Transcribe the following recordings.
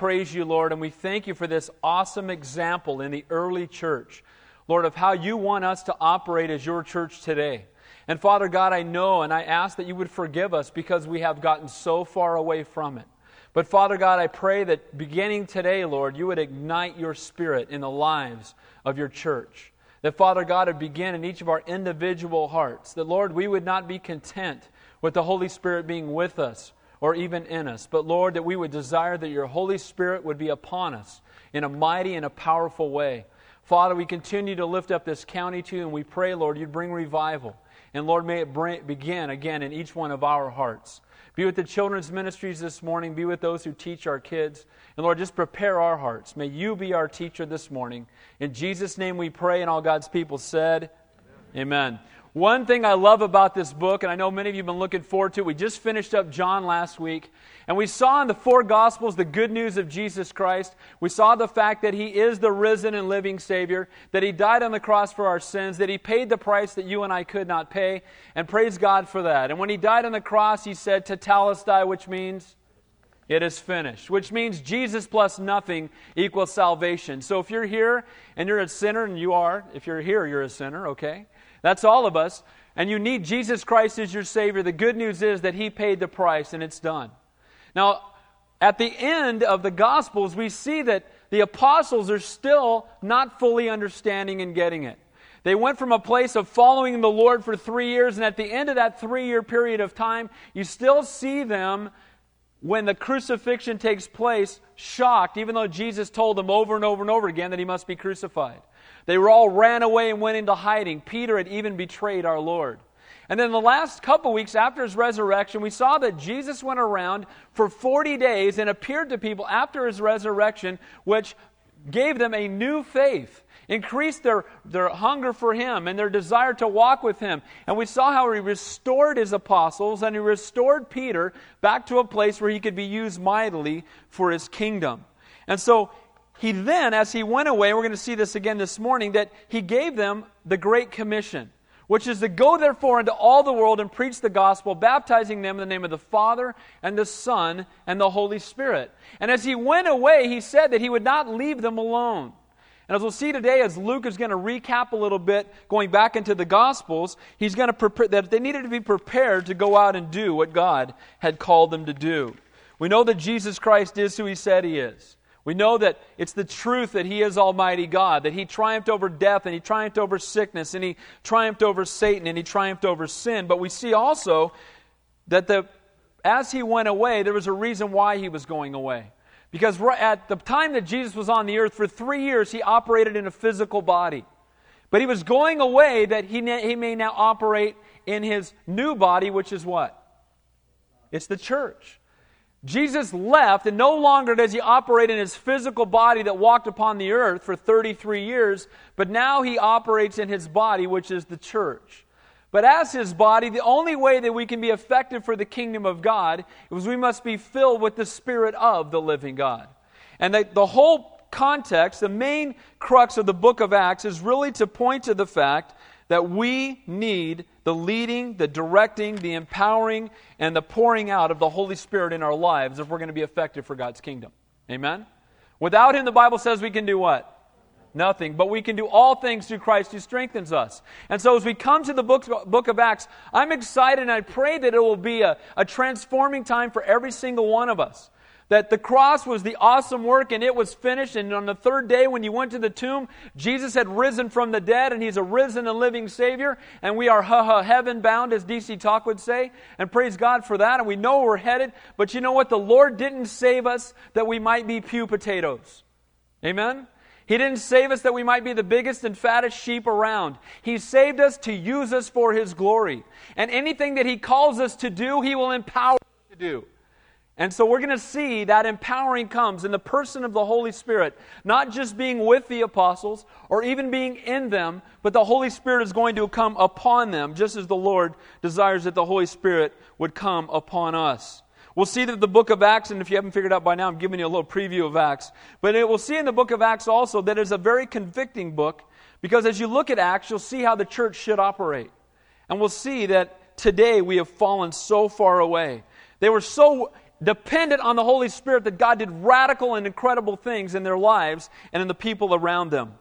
praise you, Lord, and we thank you for this awesome example in the early church, Lord, of how you want us to operate as your church today. And Father God, I know and I ask that you would forgive us because we have gotten so far away from it. But Father God, I pray that beginning today, Lord, you would ignite your Spirit in the lives of your church. That Father God would begin in each of our individual hearts. That Lord, we would not be content with the Holy Spirit being with us or even in us. But Lord, that we would desire that your Holy Spirit would be upon us in a mighty and a powerful way. Father, we continue to lift up this county to you, and we pray, Lord, you'd bring revival. And Lord, may it begin again in each one of our hearts. Be with the children's ministries this morning. Be with those who teach our kids. And Lord, just prepare our hearts. May you be our teacher this morning. In Jesus' name we pray, and all God's people said, Amen. One thing I love about this book, and I know many of you have been looking forward to it, we just finished up John last week, and we saw in the 4 Gospels the good news of Jesus Christ. We saw the fact that He is the risen and living Savior, that He died on the cross for our sins, that He paid the price that you and I could not pay, and praise God for that. And when He died on the cross, He said, Tetelestai, which means it is finished, which means Jesus plus nothing equals salvation. So if you're here and you're a sinner, and you are, if you're here, you're a sinner, okay? That's all of us. And you need Jesus Christ as your Savior. The good news is that He paid the price and it's done. Now, at the end of the Gospels, we see that the apostles are still not fully understanding and getting it. They went from a place of following the Lord for 3 years, and at the end of that 3-year period of time, you still see them, when the crucifixion takes place, shocked, even though Jesus told them over and over and over again that He must be crucified. They were all ran away and went into hiding. Peter had even betrayed our Lord. And then the last couple weeks after His resurrection, we saw that Jesus went around for 40 days and appeared to people after His resurrection, which gave them a new faith, increased their hunger for Him and their desire to walk with Him. And we saw how He restored His apostles and He restored Peter back to a place where he could be used mightily for His kingdom. And so He then, as He went away, we're going to see this again this morning, that He gave them the Great Commission, which is to go therefore into all the world and preach the gospel, baptizing them in the name of the Father and the Son and the Holy Spirit. And as He went away, He said that He would not leave them alone. And as we'll see today, as Luke is going to recap a little bit, going back into the Gospels, he's going to prepare that they needed to be prepared to go out and do what God had called them to do. We know that Jesus Christ is who He said He is. We know that it's the truth that He is Almighty God, that He triumphed over death, and He triumphed over sickness, and He triumphed over Satan, and He triumphed over sin. But we see also that as He went away, there was a reason why He was going away. Because at the time that Jesus was on the earth, for 3 years, He operated in a physical body. But He was going away that He may now operate in His new body, which is what? It's the church. Jesus left, and no longer does He operate in His physical body that walked upon the earth for 33 years, but now He operates in His body, which is the church. But as His body, the only way that we can be effective for the kingdom of God is we must be filled with the Spirit of the living God. And the whole context, the main crux of the book of Acts is really to point to the fact that we need the leading, the directing, the empowering, and the pouring out of the Holy Spirit in our lives if we're going to be effective for God's kingdom. Amen? Without Him, the Bible says we can do what? Nothing. But we can do all things through Christ who strengthens us. And so as we come to the book of Acts, I'm excited and I pray that it will be a transforming time for every single one of us. That the cross was the awesome work and it was finished. And on the 3rd day when you went to the tomb, Jesus had risen from the dead and He's a risen and living Savior. And we are heaven bound, as DC Talk would say. And praise God for that. And we know where we're headed. But you know what? The Lord didn't save us that we might be pew potatoes. Amen? He didn't save us that we might be the biggest and fattest sheep around. He saved us to use us for His glory. And anything that He calls us to do, He will empower us to do. And so we're going to see that empowering comes in the person of the Holy Spirit, not just being with the apostles or even being in them, but the Holy Spirit is going to come upon them, just as the Lord desires that the Holy Spirit would come upon us. We'll see that the book of Acts, and if you haven't figured out by now, I'm giving you a little preview of Acts, but we'll see in the book of Acts also that it's a very convicting book, because as you look at Acts, you'll see how the church should operate. And we'll see that today we have fallen so far away. They were so dependent on the Holy Spirit that God did radical and incredible things in their lives and in the people around them.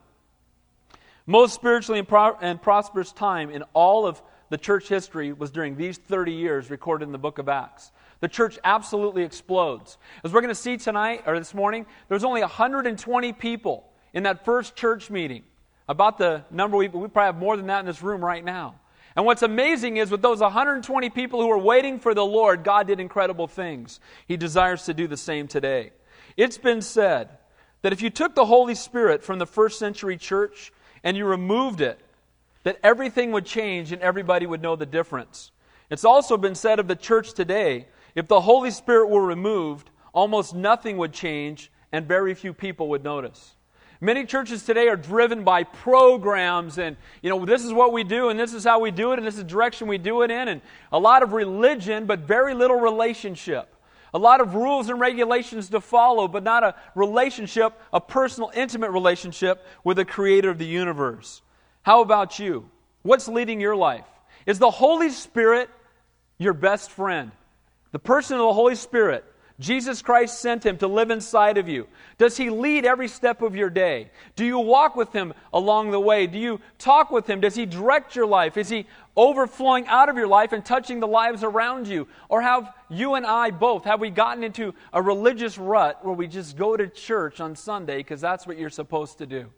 Most spiritually and prosperous time in all of the church history was during these 30 years recorded in the book of Acts. The church absolutely explodes. As we're going to see tonight, or this morning, there's only 120 people in that first church meeting. About the number, we probably have more than that in this room right now. And what's amazing is with those 120 people who were waiting for the Lord, God did incredible things. He desires to do the same today. It's been said that if you took the Holy Spirit from the first century church and you removed it, that everything would change and everybody would know the difference. It's also been said of the church today, if the Holy Spirit were removed, almost nothing would change and very few people would notice. Many churches today are driven by programs and, this is what we do and this is how we do it and this is the direction we do it in, and a lot of religion but very little relationship. A lot of rules and regulations to follow, but not a relationship, a personal, intimate relationship with the Creator of the universe. How about you? What's leading your life? Is the Holy Spirit your best friend? The person of the Holy Spirit, Jesus Christ sent Him to live inside of you. Does He lead every step of your day? Do you walk with Him along the way? Do you talk with Him? Does He direct your life? Is He overflowing out of your life and touching the lives around you? Or have you and I both, have we gotten into a religious rut where we just go to church on Sunday because that's what you're supposed to do?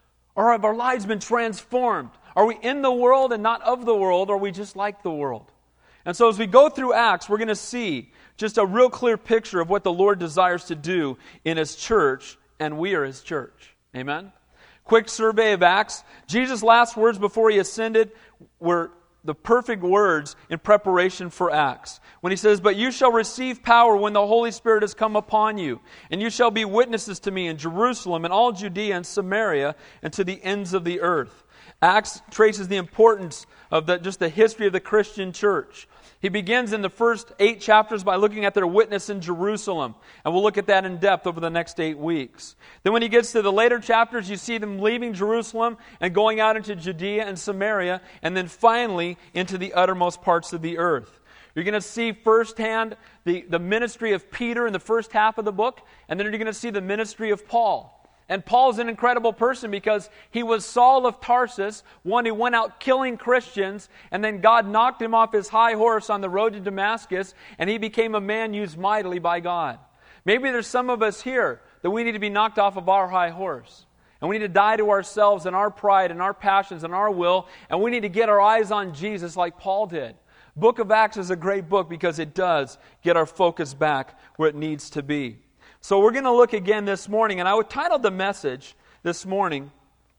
Or have our lives been transformed? Are we in the world and not of the world, or are we just like the world? And so as we go through Acts, we're going to see just a real clear picture of what the Lord desires to do in His church, and we are His church. Amen? Quick survey of Acts. Jesus' last words before He ascended were the perfect words in preparation for Acts. When He says, "But you shall receive power when the Holy Spirit has come upon you, and you shall be witnesses to me in Jerusalem and all Judea and Samaria and to the ends of the earth." Acts traces the importance of just the history of the Christian church. He begins in the first 8 chapters by looking at their witness in Jerusalem. And we'll look at that in depth over the next 8 weeks. Then when he gets to the later chapters, you see them leaving Jerusalem and going out into Judea and Samaria, and then finally into the uttermost parts of the earth. You're going to see firsthand the ministry of Peter in the first half of the book, and then you're going to see the ministry of Paul. And Paul's an incredible person because he was Saul of Tarsus, one who went out killing Christians, and then God knocked him off his high horse on the road to Damascus, and he became a man used mightily by God. Maybe there's some of us here that we need to be knocked off of our high horse. And we need to die to ourselves and our pride and our passions and our will, and we need to get our eyes on Jesus like Paul did. Book of Acts is a great book because it does get our focus back where it needs to be. So we're going to look again this morning, and I would title the message this morning,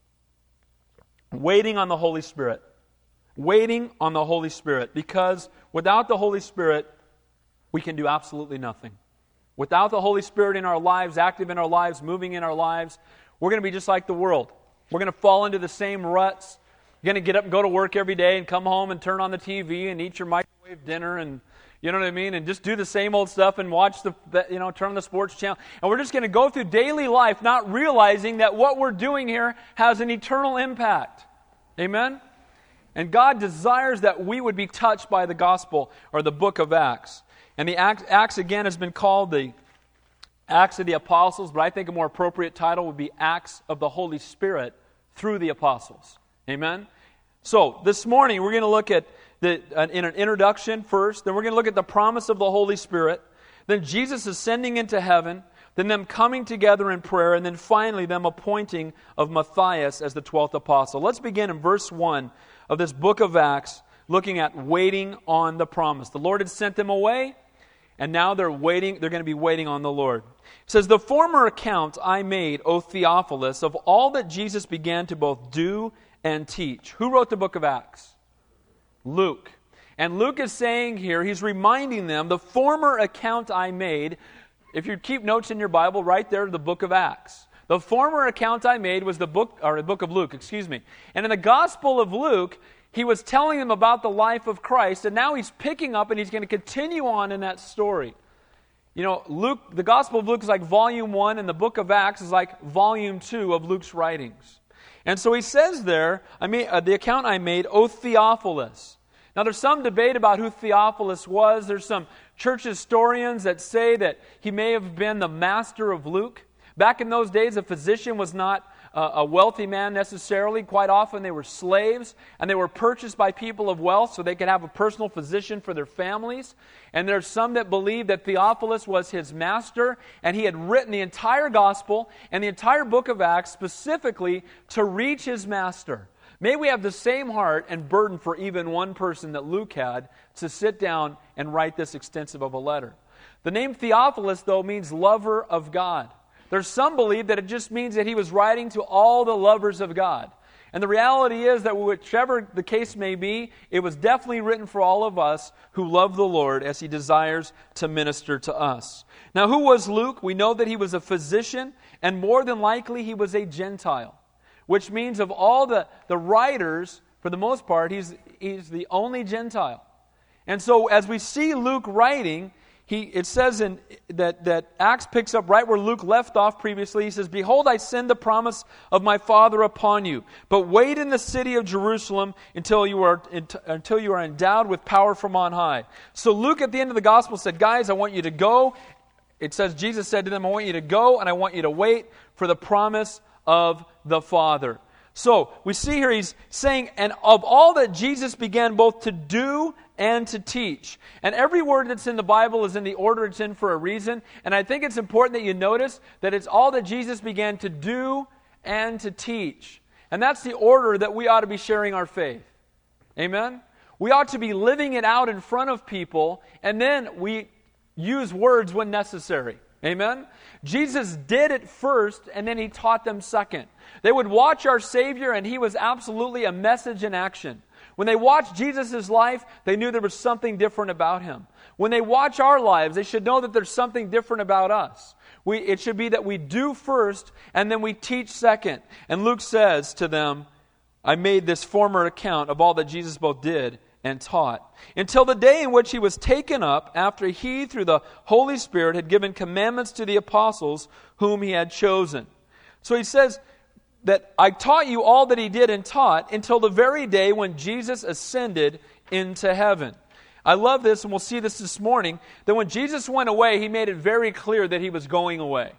Waiting on the Holy Spirit. Waiting on the Holy Spirit, because without the Holy Spirit, we can do absolutely nothing. Without the Holy Spirit in our lives, active in our lives, moving in our lives, we're going to be just like the world. We're going to fall into the same ruts. You're going to get up and go to work every day and come home and turn on the TV and eat your microwave dinner and you know what I mean? And just do the same old stuff and watch turn on the sports channel. And we're just going to go through daily life not realizing that what we're doing here has an eternal impact. Amen? And God desires that we would be touched by the gospel or the book of Acts. And the Acts again has been called the Acts of the Apostles, but I think a more appropriate title would be Acts of the Holy Spirit through the Apostles. Amen? So, this morning we're going to look at in an introduction first, then we're going to look at the promise of the Holy Spirit, then Jesus ascending into heaven, then them coming together in prayer, and then finally them appointing of Matthias as the 12th apostle. Let's begin in verse 1 of this book of Acts, looking at waiting on the promise. The Lord had sent them away, and now they're going to be waiting on the Lord. It says, "The former account I made, O Theophilus, of all that Jesus began to both do and teach." Who wrote the book of Acts? Luke. And Luke is saying here, he's reminding them, the former account I made, if you keep notes in your Bible, right there, the book of Acts. The former account I made was the book of Luke, And in the Gospel of Luke, he was telling them about the life of Christ, and now he's picking up and he's going to continue on in that story. You know, Luke, the Gospel of Luke is like volume 1, and the book of Acts is like volume 2 of Luke's writings. And so he says there, the account I made, O Theophilus. Now there's some debate about who Theophilus was. There's some church historians that say that he may have been the master of Luke. Back in those days, a physician was not a wealthy man necessarily. Quite often they were slaves, and they were purchased by people of wealth so they could have a personal physician for their families. And there's some that believe that Theophilus was his master, and he had written the entire gospel and the entire book of Acts specifically to reach his master. May we have the same heart and burden for even one person that Luke had to sit down and write this extensive of a letter. The name Theophilus, though, means lover of God. There's some believe that it just means that he was writing to all the lovers of God. And the reality is that whichever the case may be, it was definitely written for all of us who love the Lord as he desires to minister to us. Now, who was Luke? We know that he was a physician, and more than likely he was a Gentile, which means of all the writers, for the most part, he's the only Gentile. And so as we see Luke writing, it says that Acts picks up right where Luke left off previously. He says, "Behold, I send the promise of my Father upon you, but wait in the city of Jerusalem until you are endowed with power from on high." So Luke at the end of the gospel said, guys, I want you to go. It says Jesus said to them, I want you to go and I want you to wait for the promise of the Father. So we see here he's saying, and of all that Jesus began both to do and to teach. And every word that's in the Bible is in the order it's in for a reason. And I think it's important that you notice that it's all that Jesus began to do and to teach. And that's the order that we ought to be sharing our faith. Amen? We ought to be living it out in front of people, and then we use words when necessary. Amen? Jesus did it first, and then he taught them second. They would watch our Savior, and he was absolutely a message in action. When they watched Jesus' life, they knew there was something different about him. When they watch our lives, they should know that there's something different about us. It should be that we do first, and then we teach second. And Luke says to them, I made this former account of all that Jesus both did and taught, until the day in which he was taken up, after he, through the Holy Spirit, had given commandments to the apostles whom he had chosen. So he says that I taught you all that he did and taught until the very day when Jesus ascended into heaven. I love this, and we'll see this morning, that when Jesus went away, he made it very clear that he was going away.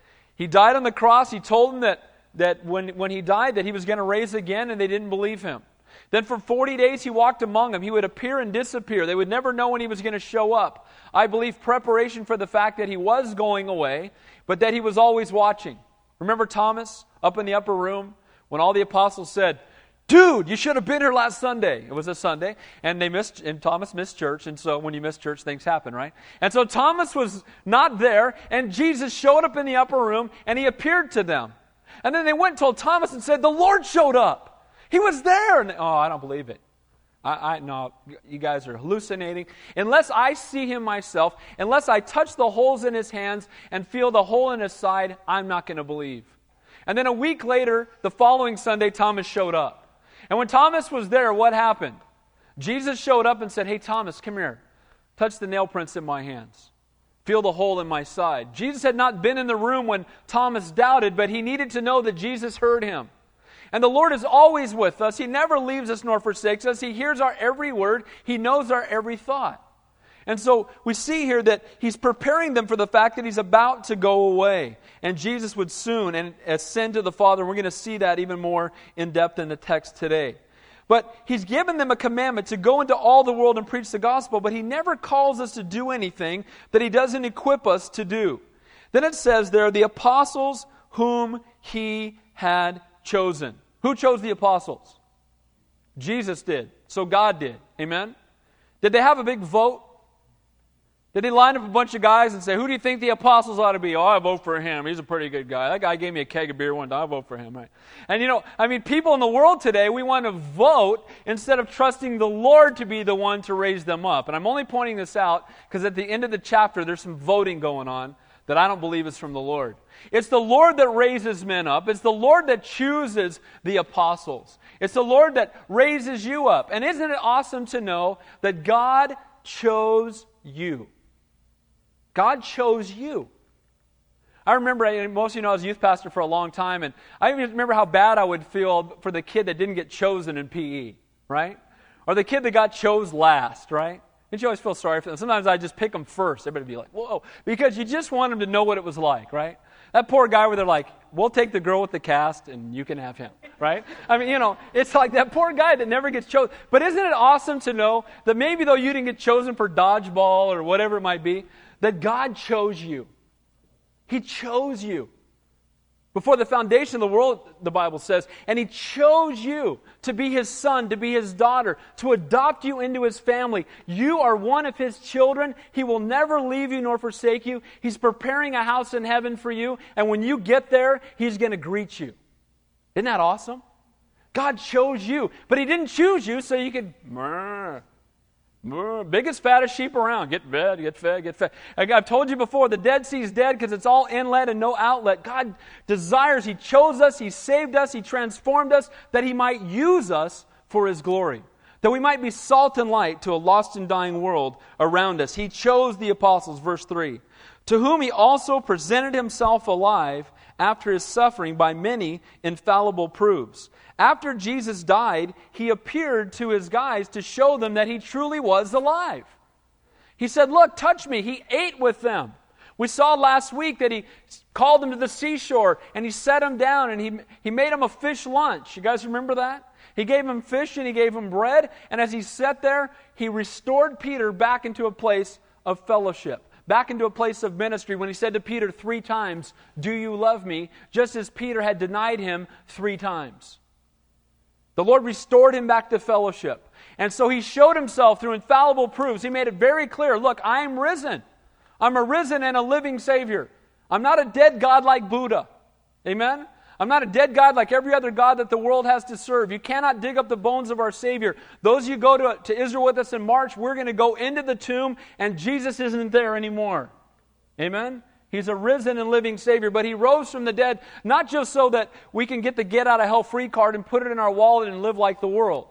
He died on the cross. He told them that when he died, that he was going to raise again, and they didn't believe him. Then for 40 days he walked among them. He would appear and disappear. They would never know when he was going to show up. I believe preparation for the fact that he was going away, but that he was always watching. Remember Thomas up in the upper room when all the apostles said, dude, you should have been here last Sunday. It was a Sunday, and Thomas missed church, and so when you miss church, things happen, right? And so Thomas was not there, and Jesus showed up in the upper room, and he appeared to them. And then they went and told Thomas and said, the Lord showed up. He was there. And I don't believe it. No, you guys are hallucinating. Unless I see him myself, unless I touch the holes in his hands and feel the hole in his side, I'm not going to believe. And then a week later, the following Sunday, Thomas showed up. And when Thomas was there, what happened? Jesus showed up and said, hey, Thomas, come here. Touch the nail prints in my hands. Feel the hole in my side. Jesus had not been in the room when Thomas doubted, but he needed to know that Jesus heard him. And the Lord is always with us. He never leaves us nor forsakes us. He hears our every word. He knows our every thought. And so we see here that he's preparing them for the fact that he's about to go away. And Jesus would soon ascend to the Father. We're going to see that even more in depth in the text today. But he's given them a commandment to go into all the world and preach the gospel, but he never calls us to do anything that he doesn't equip us to do. Then it says there, the apostles whom he had chosen. Who chose the apostles? Jesus did. So God did. Amen? Did they have a big vote? Did they line up a bunch of guys and say, who do you think the apostles ought to be? Oh, I vote for him. He's a pretty good guy. That guy gave me a keg of beer one time. I vote for him, right? And people in the world today, we want to vote instead of trusting the Lord to be the one to raise them up. And I'm only pointing this out because at the end of the chapter, there's some voting going on that I don't believe is from the Lord. It's the Lord that raises men up. It's the Lord that chooses the apostles. It's the Lord that raises you up. And isn't it awesome to know that God chose you? God chose you. I remember, most of you know I was a youth pastor for a long time, and I even remember how bad I would feel for the kid that didn't get chosen in PE, right? Or the kid that got chose last, right? Didn't you always feel sorry for them? Sometimes I just pick them first. Everybody would be like, whoa, because you just want them to know what it was like, right? That poor guy where they're like, we'll take the girl with the cast and you can have him, right? I mean, it's like that poor guy that never gets chosen. But isn't it awesome to know that maybe though you didn't get chosen for dodgeball or whatever it might be, that God chose you. He chose you. Before the foundation of the world, the Bible says, and He chose you to be His son, to be His daughter, to adopt you into His family. You are one of His children. He will never leave you nor forsake you. He's preparing a house in heaven for you, and when you get there, He's going to greet you. Isn't that awesome? God chose you, but He didn't choose you so you could biggest, fattest sheep around. Get fed, get fed, get fed. I've told you before, the Dead Sea is dead because it's all inlet and no outlet. God desires, He chose us, He saved us, He transformed us, that He might use us for His glory. That we might be salt and light to a lost and dying world around us. He chose the apostles, verse 3, to whom He also presented Himself alive after His suffering by many infallible proofs. After Jesus died, He appeared to His guys to show them that He truly was alive. He said, look, touch me. He ate with them. We saw last week that He called them to the seashore and He set them down and He made them a fish lunch. You guys remember that? He gave them fish and He gave them bread, and as He sat there, He restored Peter back into a place of fellowship, back into a place of ministry when He said to Peter 3 times, do you love me? Just as Peter had denied Him 3 times. The Lord restored him back to fellowship. And so He showed Himself through infallible proofs. He made it very clear, look, I am risen. I'm a risen and a living Savior. I'm not a dead God like Buddha. Amen? I'm not a dead God like every other God that the world has to serve. You cannot dig up the bones of our Savior. Those of you go to Israel with us in March, we're going to go into the tomb and Jesus isn't there anymore. Amen? He's a risen and living Savior, but He rose from the dead, not just so that we can get the get-out-of-hell-free card and put it in our wallet and live like the world.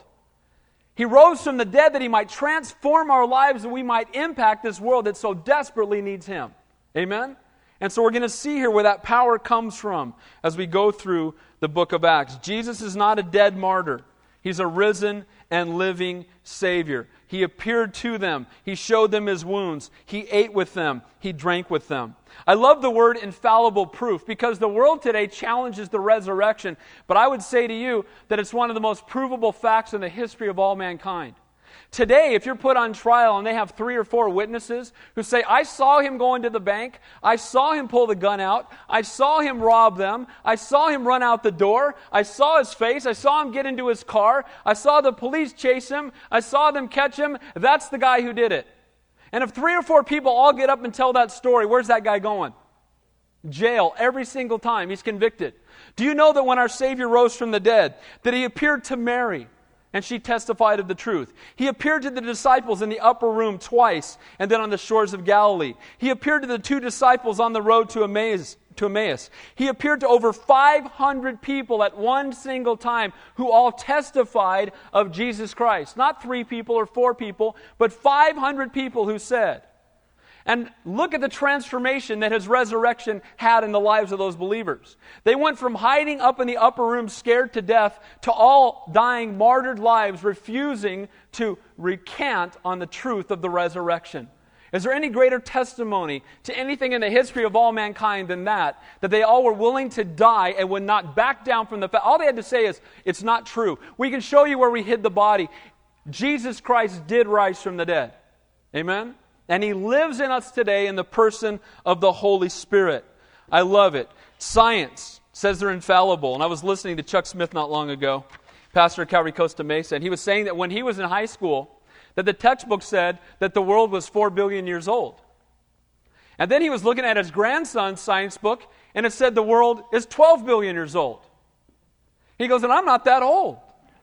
He rose from the dead that He might transform our lives and we might impact this world that so desperately needs Him. Amen? And so we're going to see here where that power comes from as we go through the book of Acts. Jesus is not a dead martyr. He's a risen and living Savior. He appeared to them. He showed them His wounds. He ate with them. He drank with them. I love the word infallible proof because the world today challenges the resurrection, but I would say to you that it's one of the most provable facts in the history of all mankind. Today, if you're put on trial and they have 3 or 4 witnesses who say, I saw him go into the bank, I saw him pull the gun out, I saw him rob them, I saw him run out the door, I saw his face, I saw him get into his car, I saw the police chase him, I saw them catch him, that's the guy who did it. And if 3 or 4 people all get up and tell that story, where's that guy going? Jail every single time he's convicted. Do you know that when our Savior rose from the dead, that He appeared to Mary, and she testified of the truth? He appeared to the disciples in the upper room twice, and then on the shores of Galilee. He appeared to the 2 disciples on the road to Emmaus. He appeared to over 500 people at one single time who all testified of Jesus Christ. Not 3 people or 4 people, but 500 people who said. And look at the transformation that His resurrection had in the lives of those believers. They went from hiding up in the upper room scared to death to all dying martyred lives, refusing to recant on the truth of the resurrection. Is there any greater testimony to anything in the history of all mankind than that they all were willing to die and would not back down from the fact? All they had to say is, it's not true. We can show you where we hid the body. Jesus Christ did rise from the dead. Amen? And He lives in us today in the person of the Holy Spirit. I love it. Science says they're infallible. And I was listening to Chuck Smith not long ago, pastor of Calvary Costa Mesa, and he was saying that when he was in high school, that the textbook said that the world was 4 billion years old. And then he was looking at his grandson's science book, and it said the world is 12 billion years old. He goes, and I'm not that old.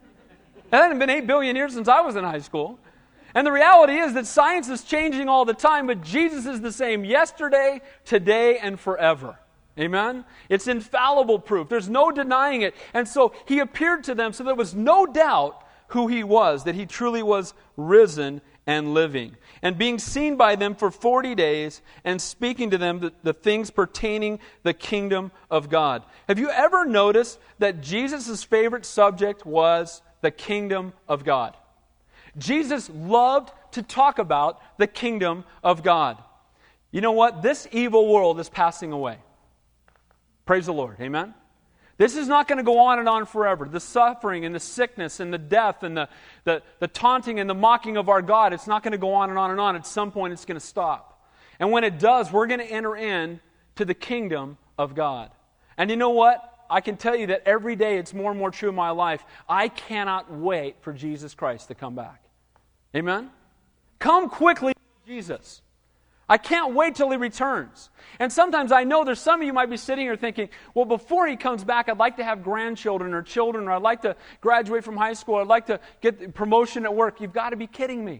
It hadn't been 8 billion years since I was in high school. And the reality is that science is changing all the time, but Jesus is the same yesterday, today, and forever. Amen? It's infallible proof. There's no denying it. And so He appeared to them so there was no doubt who He was, that He truly was risen and living. And being seen by them for 40 days and speaking to them the things pertaining the kingdom of God. Have you ever noticed that Jesus' favorite subject was the kingdom of God? Jesus loved to talk about the kingdom of God. You know what? This evil world is passing away. Praise the Lord. Amen? This is not going to go on and on forever. The suffering and the sickness and the death and the taunting and the mocking of our God, it's not going to go on and on and on. At some point, it's going to stop. And when it does, we're going to enter in to the kingdom of God. And you know what? I can tell you that every day it's more and more true in my life. I cannot wait for Jesus Christ to come back. Amen? Come quickly, Jesus. I can't wait till He returns. And sometimes I know there's some of you might be sitting here thinking, well, before He comes back, I'd like to have grandchildren or children, or I'd like to graduate from high school, or I'd like to get promotion at work. You've got to be kidding me.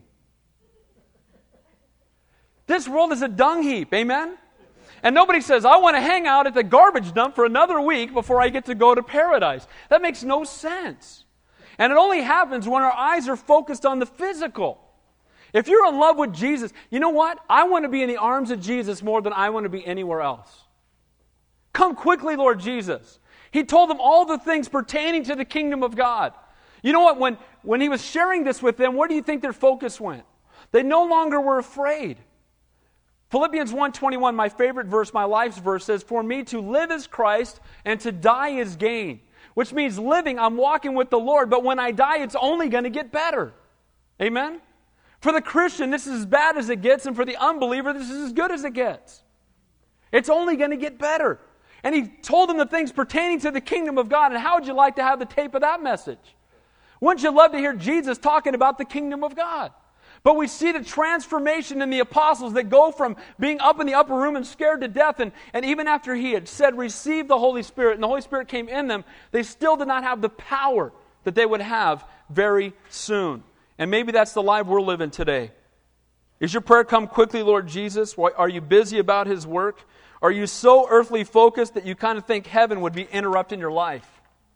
This world is a dung heap, amen? And nobody says, I want to hang out at the garbage dump for another week before I get to go to paradise. That makes no sense. And it only happens when our eyes are focused on the physical. If you're in love with Jesus, you know what? I want to be in the arms of Jesus more than I want to be anywhere else. Come quickly, Lord Jesus. He told them all the things pertaining to the kingdom of God. You know what? When He was sharing this with them, where do you think their focus went? They no longer were afraid. Philippians 1:21, my favorite verse, my life's verse, says, for me to live is Christ and to die is gain. Which means living, I'm walking with the Lord, but when I die, it's only going to get better. Amen? For the Christian, this is as bad as it gets, and for the unbeliever, this is as good as it gets. It's only going to get better. And He told them the things pertaining to the kingdom of God, and how would you like to have the tape of that message? Wouldn't you love to hear Jesus talking about the kingdom of God? But we see the transformation in the apostles that go from being up in the upper room and scared to death, and even after He had said, receive the Holy Spirit, and the Holy Spirit came in them, they still did not have the power that they would have very soon. And maybe that's the life we're living today. Is your prayer, come quickly, Lord Jesus? Are you busy about His work? Are you so earthly focused that you kind of think heaven would be interrupting your life?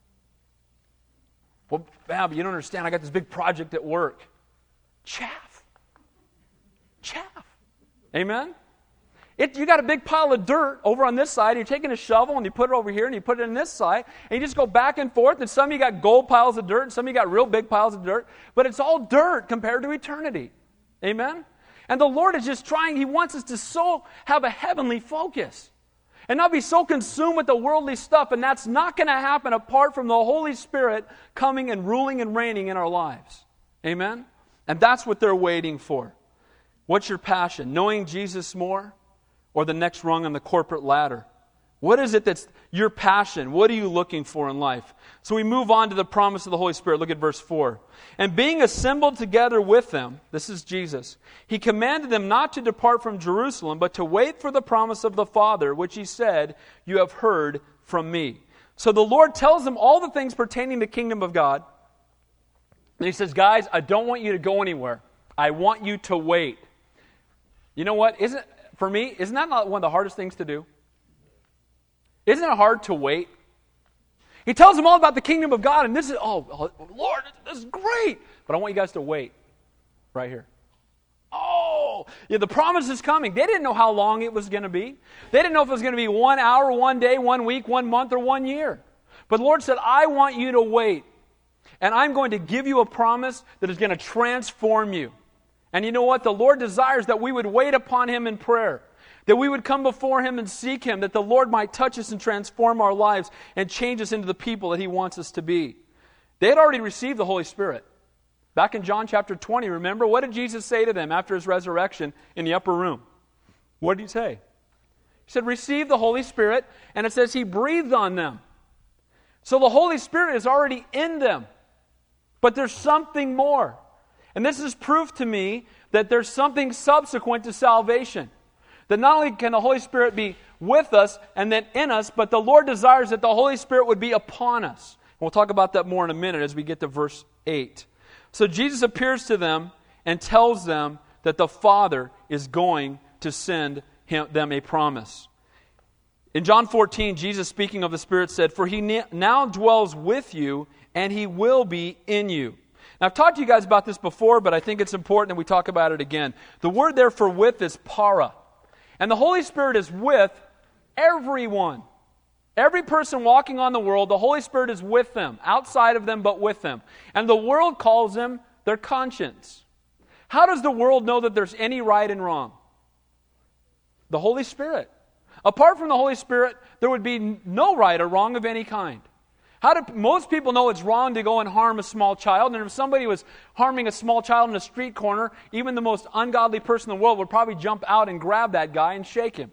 Well, Bab, you don't understand. I got this big project at work. Chaff. Amen? You got a big pile of dirt over on this side, and you're taking a shovel, and you put it over here, and you put it in this side, and you just go back and forth, and some of you got gold piles of dirt, and some of you got real big piles of dirt, but it's all dirt compared to eternity. Amen? And the Lord is just trying, He wants us to have a heavenly focus, and not be so consumed with the worldly stuff, and that's not going to happen apart from the Holy Spirit coming and ruling and reigning in our lives. Amen? And that's what they're waiting for. What's your passion? Knowing Jesus more? Or the next rung on the corporate ladder? What is it that's your passion? What are you looking for in life? So we move on to the promise of the Holy Spirit. Look at verse 4. And being assembled together with them, this is Jesus, He commanded them not to depart from Jerusalem, but to wait for the promise of the Father, which He said, you have heard from me. So the Lord tells them all the things pertaining to the kingdom of God. And He says, guys, I don't want you to go anywhere. I want you to wait. You know what? For me, isn't that not one of the hardest things to do? Isn't it hard to wait? He tells them all about the kingdom of God, and this is, oh Lord, this is great. But I want you guys to wait right here. Oh, yeah, the promise is coming. They didn't know how long it was going to be. They didn't know if it was going to be 1 hour, 1 day, 1 week, 1 month, or 1 year. But the Lord said, I want you to wait. And I'm going to give you a promise that is going to transform you. And you know what? The Lord desires that we would wait upon Him in prayer. That we would come before Him and seek Him. That the Lord might touch us and transform our lives and change us into the people that He wants us to be. They had already received the Holy Spirit. Back in John chapter 20, remember? What did Jesus say to them after His resurrection in the upper room? What did He say? He said, receive the Holy Spirit. And it says He breathed on them. So the Holy Spirit is already in them. But there's something more. And this is proof to me that there's something subsequent to salvation. That not only can the Holy Spirit be with us and then in us, but the Lord desires that the Holy Spirit would be upon us. And we'll talk about that more in a minute as we get to verse 8. So Jesus appears to them and tells them that the Father is going to send them a promise. In John 14, Jesus, speaking of the Spirit, said, for He now dwells with you, and He will be in you. Now, I've talked to you guys about this before, but I think it's important that we talk about it again. The word there for with is para. And the Holy Spirit is with everyone. Every person walking on the world, the Holy Spirit is with them, outside of them, but with them. And the world calls Him Their conscience. How does the world know that there's any right and wrong? The Holy Spirit. Apart from the Holy Spirit, there would be no right or wrong of any kind. How do most people know it's wrong to go and harm a small child? And if somebody was harming a small child in a street corner, even the most ungodly person in the world would probably jump out and grab that guy and shake him.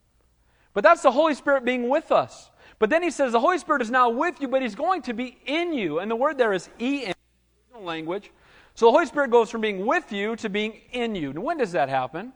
But that's the Holy Spirit being with us. But then he says the Holy Spirit is now with you, but he's going to be in you. And the word there is in language. So the Holy Spirit goes from being with you to being in you. And when does that happen?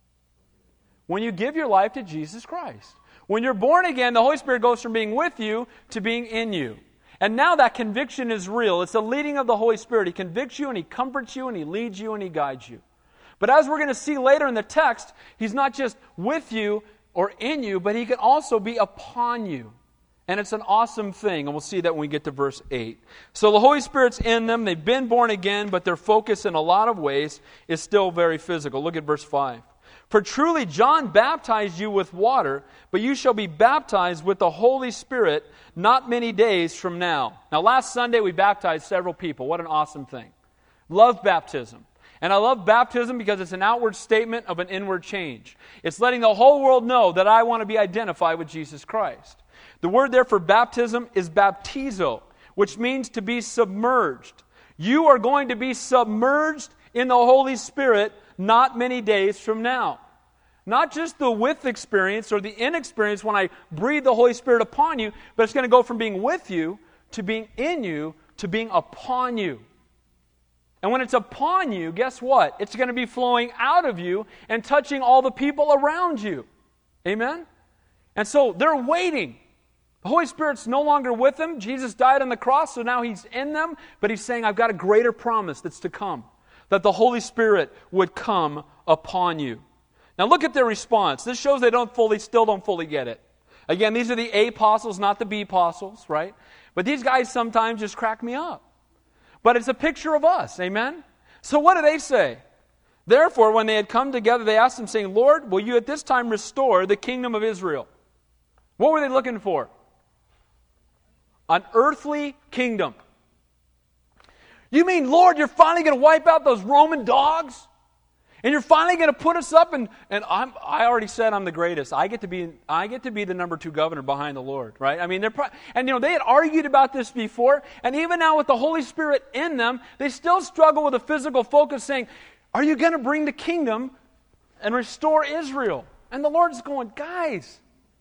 When you give your life to Jesus Christ. When you're born again, the Holy Spirit goes from being with you to being in you. And now that conviction is real. It's the leading of the Holy Spirit. He convicts you and He comforts you and He leads you and He guides you. But as we're going to see later in the text, He's not just with you or in you, but He can also be upon you. And it's an awesome thing, and we'll see that when we get to verse 8. So the Holy Spirit's in them. They've been born again, but their focus in a lot of ways is still very physical. Look at verse 5. For truly John baptized you with water, but you shall be baptized with the Holy Spirit not many days from now. Now, last Sunday we baptized several people. What an awesome thing. Love baptism. And I love baptism because it's an outward statement of an inward change. It's letting the whole world know that I want to be identified with Jesus Christ. The word there for baptism is baptizo, which means to be submerged. You are going to be submerged in the Holy Spirit not many days from now. Not just the with experience or the in experience when I breathe the Holy Spirit upon you, but it's going to go from being with you to being in you to being upon you. And when it's upon you, guess what? It's going to be flowing out of you and touching all the people around you. Amen? And so they're waiting. The Holy Spirit's no longer with them. Jesus died on the cross, so now He's in them. But He's saying, I've got a greater promise that's to come. That the Holy Spirit would come upon you. Now look at their response. This shows they still don't fully get it. Again, these are the A apostles, not the B apostles, right? But these guys sometimes just crack me up. But it's a picture of us, amen? So what do they say? Therefore, when they had come together, they asked Him, saying, Lord, will you at this time restore the kingdom of Israel? What were they looking for? An earthly kingdom. You mean, Lord, you're finally going to wipe out those Roman dogs? And you're finally going to put us up and I already said I'm the greatest. I get to be the number 2 governor behind the Lord, right? I mean, they had argued about this before, and even now with the Holy Spirit in them, they still struggle with a physical focus saying, are you going to bring the kingdom and restore Israel? And the Lord's going, guys,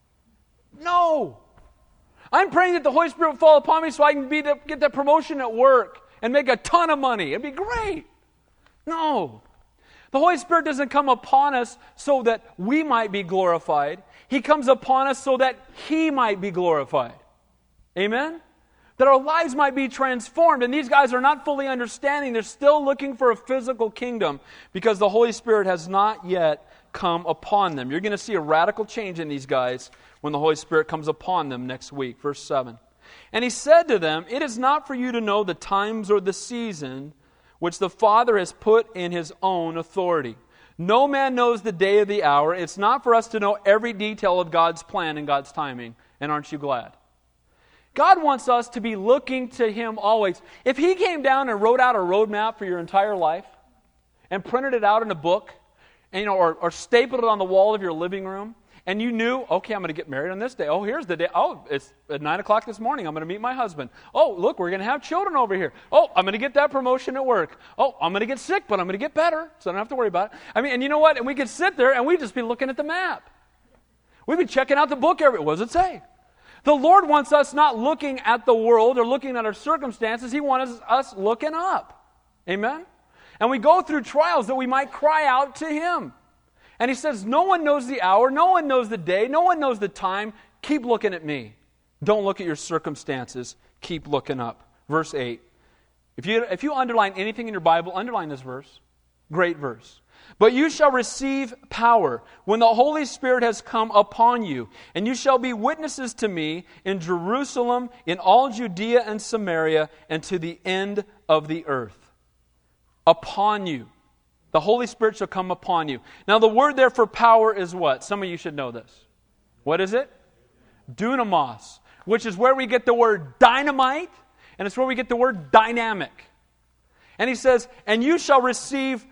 no. I'm praying that the Holy Spirit will fall upon me so I can get that promotion at work and make a ton of money. It'd be great. No. The Holy Spirit doesn't come upon us so that we might be glorified. He comes upon us so that He might be glorified. Amen? That our lives might be transformed. And these guys are not fully understanding. They're still looking for a physical kingdom because the Holy Spirit has not yet come upon them. You're going to see a radical change in these guys when the Holy Spirit comes upon them next week. Verse 7. And He said to them, it is not for you to know the times or the season which the Father has put in His own authority. No man knows the day or the hour. It's not for us to know every detail of God's plan and God's timing. And aren't you glad? God wants us to be looking to Him always. If He came down and wrote out a roadmap for your entire life and printed it out in a book, and, or stapled it on the wall of your living room, and you knew, okay, I'm going to get married on this day. Oh, here's the day. Oh, it's at 9 o'clock this morning. I'm going to meet my husband. Oh, look, we're going to have children over here. Oh, I'm going to get that promotion at work. Oh, I'm going to get sick, but I'm going to get better, so I don't have to worry about it. I mean, and you know what? And we could sit there and we'd just be looking at the map. We'd be checking out the book what does it say? The Lord wants us not looking at the world or looking at our circumstances. He wants us looking up. Amen? And we go through trials that we might cry out to Him. And He says, no one knows the hour, no one knows the day, no one knows the time. Keep looking at me. Don't look at your circumstances. Keep looking up. Verse 8. If you underline anything in your Bible, underline this verse. Great verse. But you shall receive power when the Holy Spirit has come upon you, and you shall be witnesses to me in Jerusalem, in all Judea and Samaria, and to the end of the earth. Upon you. The Holy Spirit shall come upon you. Now the word there for power is what? Some of you should know this. What is it? Dunamos, which is where we get the word dynamite, and it's where we get the word dynamic. And he says, and you shall receive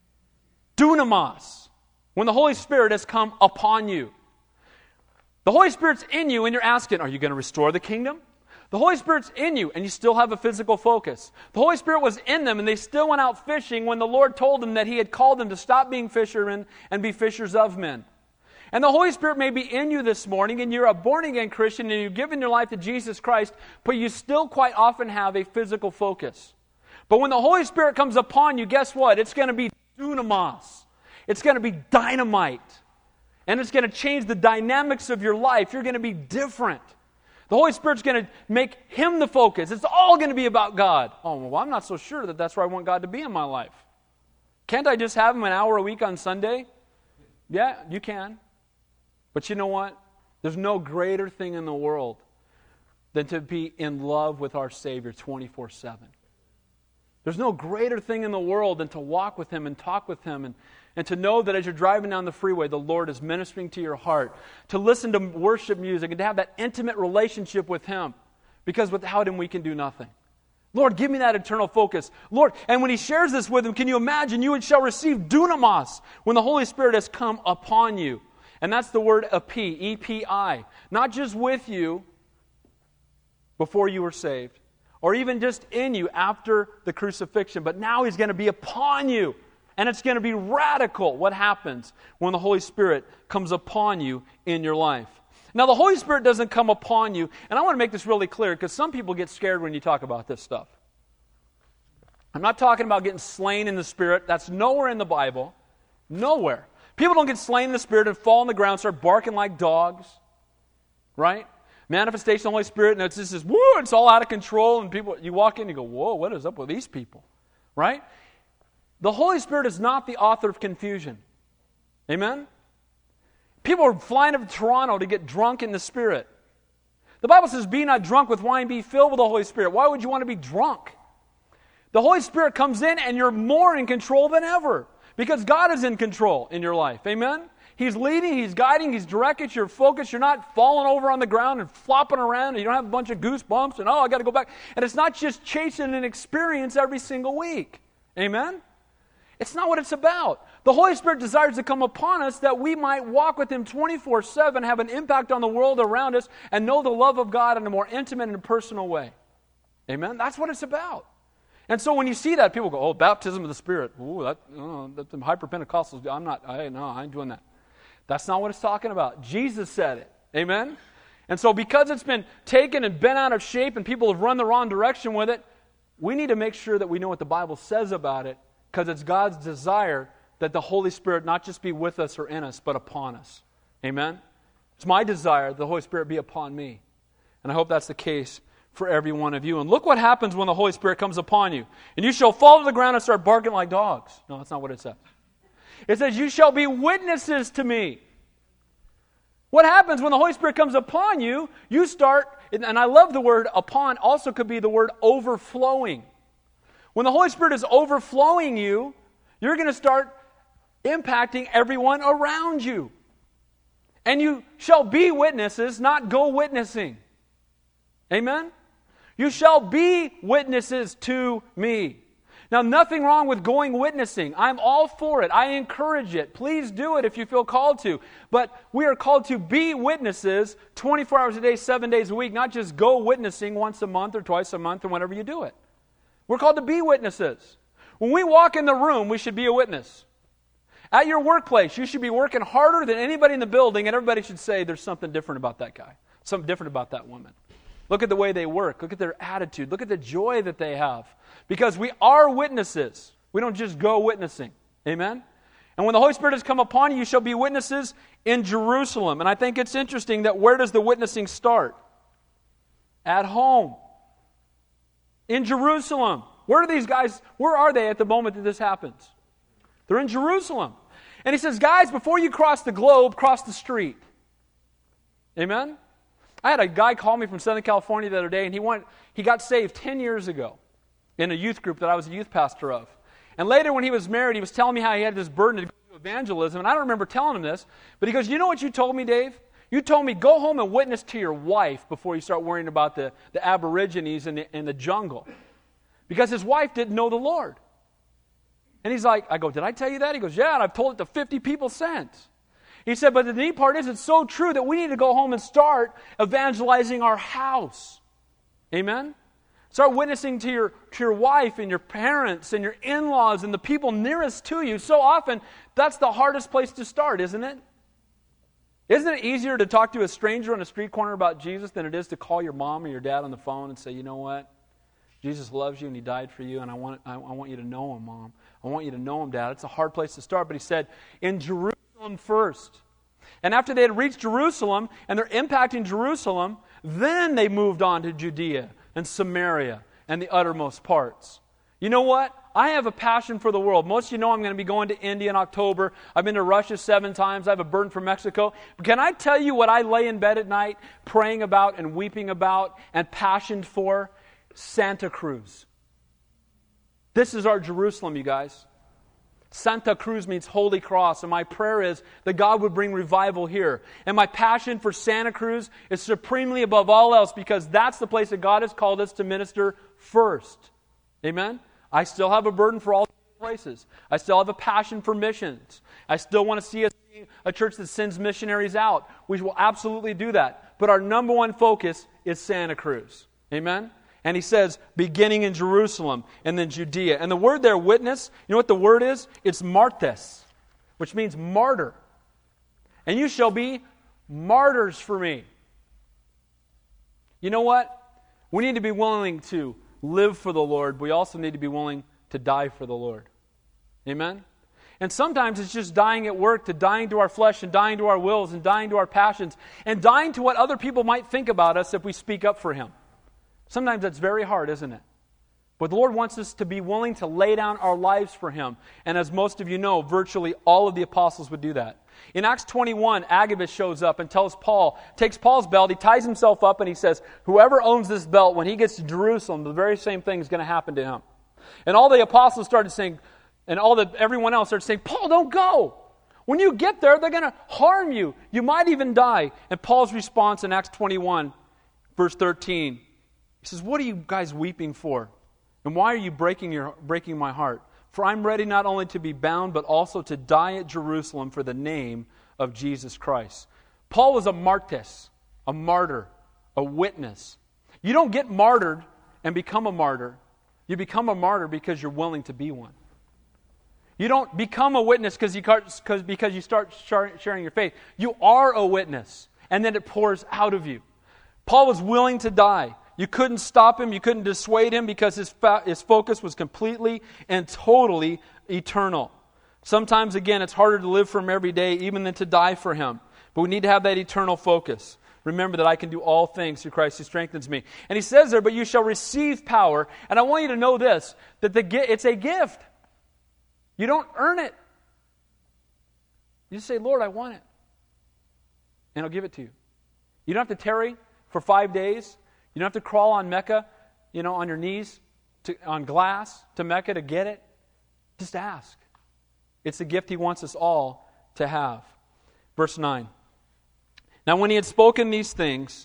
dunamis, when the Holy Spirit has come upon you. The Holy Spirit's in you, and you're asking, are you going to restore the kingdom? The Holy Spirit's in you, and you still have a physical focus. The Holy Spirit was in them, and they still went out fishing when the Lord told them that He had called them to stop being fishermen and be fishers of men. And the Holy Spirit may be in you this morning, and you're a born-again Christian, and you've given your life to Jesus Christ, but you still quite often have a physical focus. But when the Holy Spirit comes upon you, guess what? It's going to be dunamis. It's going to be dynamite. And it's going to change the dynamics of your life. You're going to be different. The Holy Spirit's going to make Him the focus. It's all going to be about God. Oh, well, I'm not so sure that that's where I want God to be in my life. Can't I just have Him an hour a week on Sunday? Yeah, you can. But you know what? There's no greater thing in the world than to be in love with our Savior 24/7. There's no greater thing in the world than to walk with Him and talk with Him and to know that as you're driving down the freeway, the Lord is ministering to your heart, to listen to worship music and to have that intimate relationship with Him, because without Him we can do nothing. Lord, give me that eternal focus. Lord, and when He shares this with them, can you imagine you shall receive dunamis when the Holy Spirit has come upon you? And that's the word epi, E-P-I. Not just with you before you were saved, or even just in you after the crucifixion, but now He's going to be upon you. And it's going to be radical what happens when the Holy Spirit comes upon you in your life. Now, the Holy Spirit doesn't come upon you, and I want to make this really clear because some people get scared when you talk about this stuff. I'm not talking about getting slain in the Spirit. That's nowhere in the Bible. Nowhere. People don't get slain in the Spirit and fall on the ground and start barking like dogs. Right? Manifestation of the Holy Spirit, and it's just this, woo, it's all out of control, and people, you walk in and you go, whoa, what is up with these people? Right? The Holy Spirit is not the author of confusion. Amen? People are flying up to Toronto to get drunk in the Spirit. The Bible says, be not drunk with wine, be filled with the Holy Spirit. Why would you want to be drunk? The Holy Spirit comes in and you're more in control than ever. Because God is in control in your life. Amen? He's leading, He's guiding, He's directing, you're focused, you're not falling over on the ground and flopping around, and you don't have a bunch of goosebumps and, I got to go back. And it's not just chasing an experience every single week. Amen? It's not what it's about. The Holy Spirit desires to come upon us that we might walk with Him 24/7, have an impact on the world around us, and know the love of God in a more intimate and personal way. Amen? That's what it's about. And so when you see that, people go, baptism of the Spirit. Ooh, that's some hyper-Pentecostals. I ain't doing that. That's not what it's talking about. Jesus said it. Amen? And so because it's been taken and bent out of shape and people have run the wrong direction with it, we need to make sure that we know what the Bible says about it, because it's God's desire that the Holy Spirit not just be with us or in us, but upon us. Amen? It's my desire that the Holy Spirit be upon me. And I hope that's the case for every one of you. And look what happens when the Holy Spirit comes upon you. And you shall fall to the ground and start barking like dogs. No, that's not what it says. It says, you shall be witnesses to me. What happens when the Holy Spirit comes upon you? You start, and I love the word upon, also could be the word overflowing. When the Holy Spirit is overflowing you, you're going to start impacting everyone around you. And you shall be witnesses, not go witnessing. Amen? You shall be witnesses to me. Now, nothing wrong with going witnessing. I'm all for it. I encourage it. Please do it if you feel called to. But we are called to be witnesses 24 hours a day, 7 days a week, not just go witnessing once a month or twice a month or whenever you do it. We're called to be witnesses. When we walk in the room, we should be a witness. At your workplace, you should be working harder than anybody in the building, and everybody should say there's something different about that guy, something different about that woman. Look at the way they work. Look at their attitude. Look at the joy that they have. Because we are witnesses. We don't just go witnessing. Amen? And when the Holy Spirit has come upon you, you shall be witnesses in Jerusalem. And I think it's interesting that where does the witnessing start? At home. In Jerusalem. Where are these guys? Where are they at the moment that this happens? They're in Jerusalem. And he says, guys, before you cross the globe, cross the street. Amen? I had a guy call me from Southern California the other day, and he got saved 10 years ago in a youth group that I was a youth pastor of. And later when he was married, he was telling me how he had this burden to go to evangelism, and I don't remember telling him this, but he goes, you know what you told me, Dave? You told me, go home and witness to your wife before you start worrying about the Aborigines in the jungle. because his wife didn't know the Lord. And he's like, I go, did I tell you that? He goes, yeah, and I've told it to 50 people since. He said, but the neat part is it's so true that we need to go home and start evangelizing our house. Amen? Start witnessing to your wife and your parents and your in-laws and the people nearest to you. So often, that's the hardest place to start, isn't it? Isn't it easier to talk to a stranger on a street corner about Jesus than it is to call your mom or your dad on the phone and say, you know what? Jesus loves you and He died for you, and I want you to know Him, Mom. I want you to know Him, Dad. It's a hard place to start, but He said, in Jerusalem first. And after they had reached Jerusalem, and they're impacting Jerusalem, then they moved on to Judea and Samaria and the uttermost parts. You know what? I have a passion for the world. Most of you know I'm going to be going to India in October. I've been to Russia 7 times. I have a burden for Mexico. But can I tell you what I lay in bed at night praying about and weeping about and passioned for? Santa Cruz. This is our Jerusalem, you guys. Santa Cruz means Holy Cross, and my prayer is that God would bring revival here. And my passion for Santa Cruz is supremely above all else because that's the place that God has called us to minister first. Amen? I still have a burden for all places. I still have a passion for missions. I still want to see us being a church that sends missionaries out. We will absolutely do that. But our number one focus is Santa Cruz. Amen? And he says, beginning in Jerusalem and then Judea. And the word there, witness, you know what the word is? It's martes, which means martyr. And you shall be martyrs for me. You know what? We need to be willing to live for the Lord. We also need to be willing to die for the Lord. Amen? And sometimes it's just dying at work, to dying to our flesh and dying to our wills and dying to our passions and dying to what other people might think about us if we speak up for Him. Sometimes that's very hard, isn't it? But the Lord wants us to be willing to lay down our lives for Him. And as most of you know, virtually all of the apostles would do that. In Acts 21, Agabus shows up and tells Paul, takes Paul's belt, he ties himself up and he says, whoever owns this belt, when he gets to Jerusalem, the very same thing is going to happen to him. And all the apostles started saying, and everyone else started saying, Paul, don't go. When you get there, they're going to harm you. You might even die. And Paul's response in Acts 21, verse 13, he says, what are you guys weeping for? And why are you breaking my heart? For I'm ready not only to be bound, but also to die at Jerusalem for the name of Jesus Christ. Paul was a martyr, a witness. You don't get martyred and become a martyr. You become a martyr because you're willing to be one. You don't become a witness because you start sharing your faith. You are a witness, and then it pours out of you. Paul was willing to die. You couldn't stop him. You couldn't dissuade him because his focus was completely and totally eternal. Sometimes, again, it's harder to live for Him every day even than to die for Him. But we need to have that eternal focus. Remember that I can do all things through Christ who strengthens me. And he says there, but you shall receive power. And I want you to know this, that it's a gift. You don't earn it. You just say, Lord, I want it. And I'll give it to you. You don't have to tarry for 5 days. You don't have to crawl on Mecca, on your knees, on glass to Mecca to get it. Just ask. It's a gift He wants us all to have. Verse 9. Now when He had spoken these things,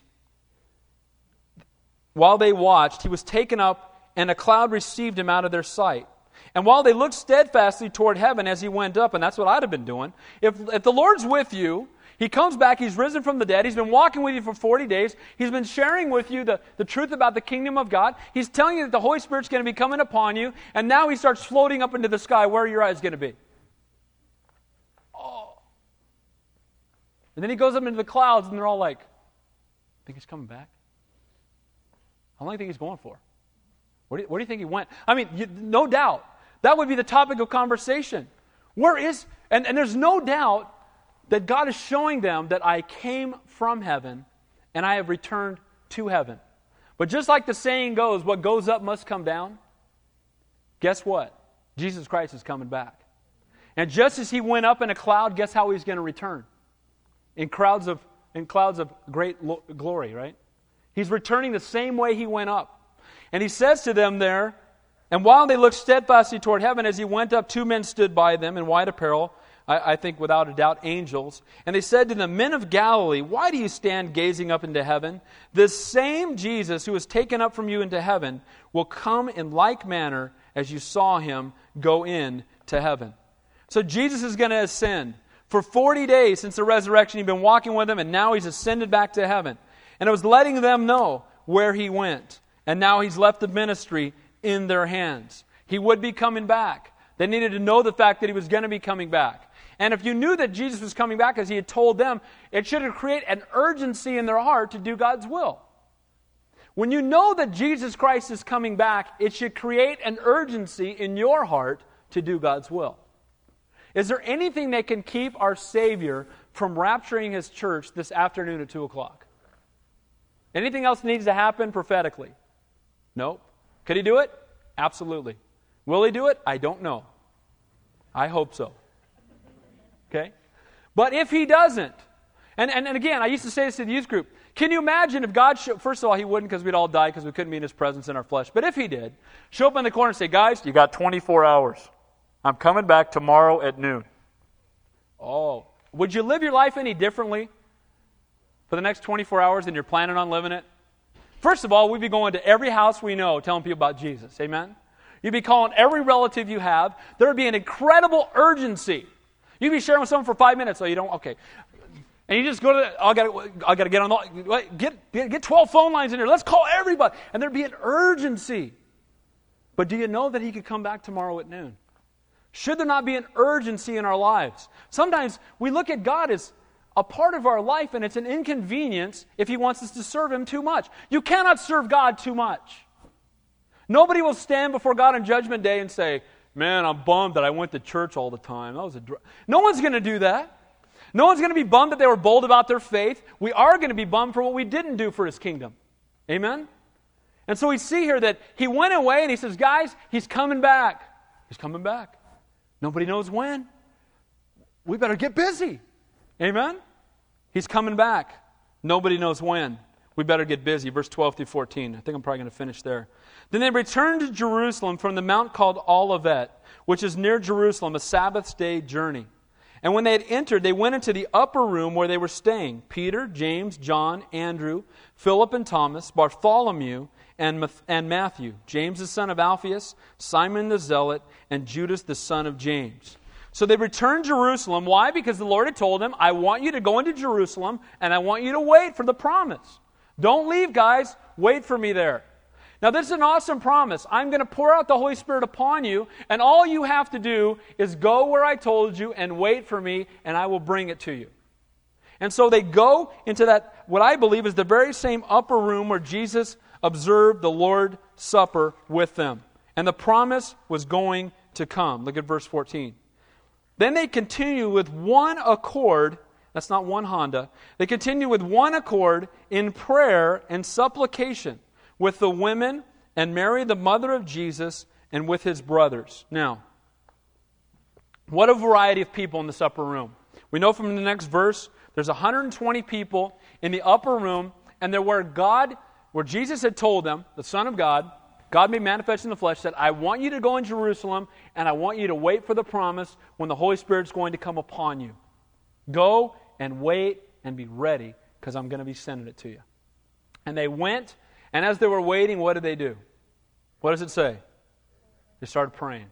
while they watched, He was taken up, and a cloud received Him out of their sight. And while they looked steadfastly toward heaven as He went up, and that's what I'd have been doing, if the Lord's with you, He comes back, He's risen from the dead, He's been walking with you for 40 days, He's been sharing with you the truth about the kingdom of God, He's telling you that the Holy Spirit's going to be coming upon you, and now He starts floating up into the sky. Where are your eyes going to be? Oh. And then He goes up into the clouds, and they're all like, think He's coming back? How long do you think He's going for? Where do you think He went? I mean, no doubt, that would be the topic of conversation. Where is, and there's no doubt that God is showing them that I came from heaven and I have returned to heaven. But just like the saying goes, what goes up must come down. Guess what? Jesus Christ is coming back. And just as He went up in a cloud, guess how He's going to return? In clouds of great glory, right? He's returning the same way He went up. And He says to them there, and while they looked steadfastly toward heaven, as He went up, 2 men stood by them in white apparel, I think without a doubt angels. And they said to the men of Galilee, why do you stand gazing up into heaven? This same Jesus who was taken up from you into heaven will come in like manner as you saw him go in to heaven. So Jesus is going to ascend. For 40 days since the resurrection, he'd been walking with them, and now he's ascended back to heaven. And it was letting them know where he went. And now he's left the ministry in their hands. He would be coming back. They needed to know the fact that he was going to be coming back. And if you knew that Jesus was coming back, as he had told them, it should have created an urgency in their heart to do God's will. When you know that Jesus Christ is coming back, it should create an urgency in your heart to do God's will. Is there anything that can keep our Savior from rapturing his church this afternoon at 2 o'clock? Anything else needs to happen prophetically? Nope. Could he do it? Absolutely. Will he do it? I don't know. I hope so. Okay? But if he doesn't, and again, I used to say this to the youth group, can you imagine if God, first of all, he wouldn't because we'd all die because we couldn't be in his presence in our flesh. But if he did, show up in the corner and say, guys, you got 24 hours. I'm coming back tomorrow at noon. Oh, would you live your life any differently for the next 24 hours than you're planning on living it? First of all, we'd be going to every house we know telling people about Jesus. Amen? You'd be calling every relative you have. There would be an incredible urgency. You'd be sharing with someone for 5 minutes. So you don't, okay. And you just go to, I got to get on the, get 12 phone lines in here. Let's call everybody. And there'd be an urgency. But do you know that he could come back tomorrow at noon? Should there not be an urgency in our lives? Sometimes we look at God as a part of our life, and it's an inconvenience if he wants us to serve him too much. You cannot serve God too much. Nobody will stand before God on Judgment Day and say, man, I'm bummed that I went to church all the time. No one's going to do that. No one's going to be bummed that they were bold about their faith. We are going to be bummed for what we didn't do for his kingdom. Amen? And so we see here that he went away and he says, guys, he's coming back. He's coming back. Nobody knows when. We better get busy. Amen? He's coming back. Nobody knows when. We better get busy. Verse 12 through 14. I think I'm probably going to finish there. Then they returned to Jerusalem from the mount called Olivet, which is near Jerusalem, a Sabbath day journey. And when they had entered, they went into the upper room where they were staying. Peter, James, John, Andrew, Philip and Thomas, Bartholomew, and Matthew, James the son of Alphaeus, Simon the Zealot, and Judas the son of James. So they returned to Jerusalem. Why? Because the Lord had told them, I want you to go into Jerusalem, and I want you to wait for the promise. Don't leave, guys. Wait for me there. Now, this is an awesome promise. I'm going to pour out the Holy Spirit upon you, and all you have to do is go where I told you and wait for me, and I will bring it to you. And so they go into that, what I believe is the very same upper room where Jesus observed the Lord's Supper with them. And the promise was going to come. Look at verse 14. Then they continue with one accord. That's not one Honda. They continue with one accord in prayer and supplication with the women and Mary, the mother of Jesus, and with his brothers. Now, what a variety of people in this upper room. We know from the next verse, there's 120 people in the upper room, and they're where Jesus had told them, the Son of God, God made manifest in the flesh, said, I want you to go in Jerusalem, and I want you to wait for the promise when the Holy Spirit's going to come upon you. Go and wait and be ready, because I'm going to be sending it to you. And they went, and as they were waiting, what did they do? What does it say? They started praying.